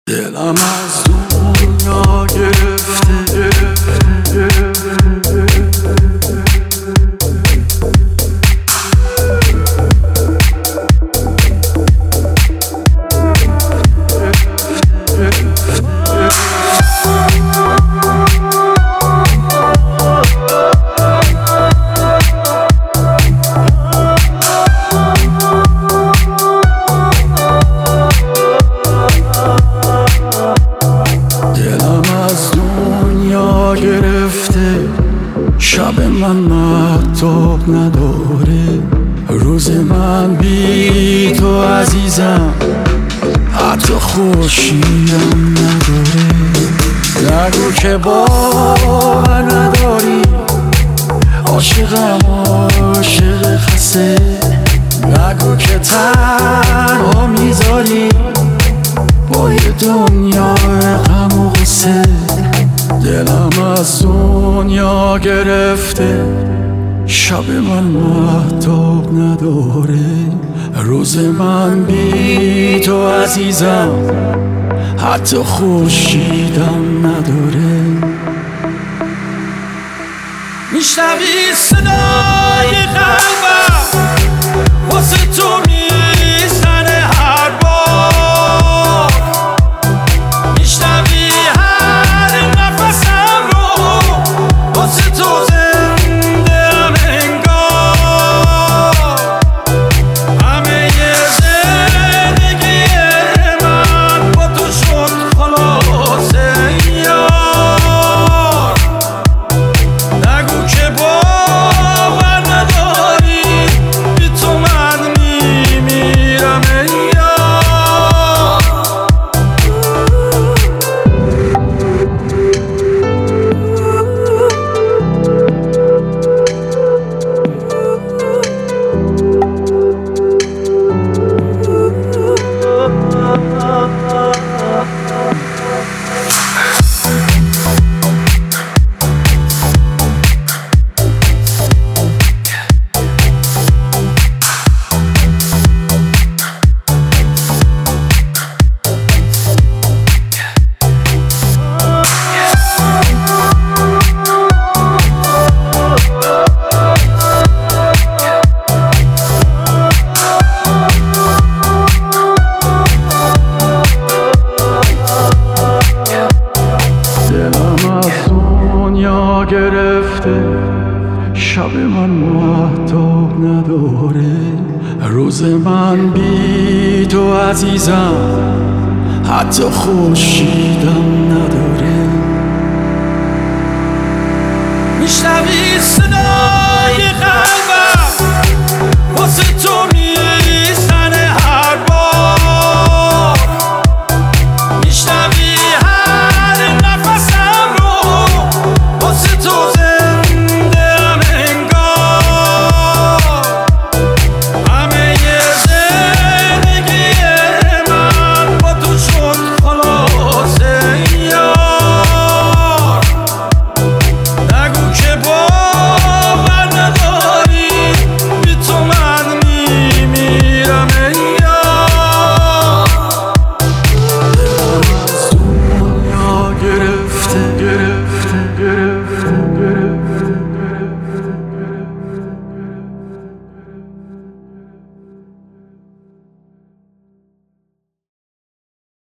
دلم از دنیا گرفته شب من مهتاب نداره، روز من بی تو عزیزم حتی خورشیدم نداره. نگو که باور نداری، عاشقم عاشق خسته. نگو که تنها میذاری با یه دنیا غم و غصه. دلم از دنیا گرفته، شب من مهتاب نداره، روز من بی تو عزیزم حتی خورشیدم نداره. میشنوی صدای قلبم واسه تو میزنه هر بار، میشنوی گرفته، شب من مهتاب نداره، روز من بی تو عزیزم حتی خورشیدم نداره. میشنوی صدا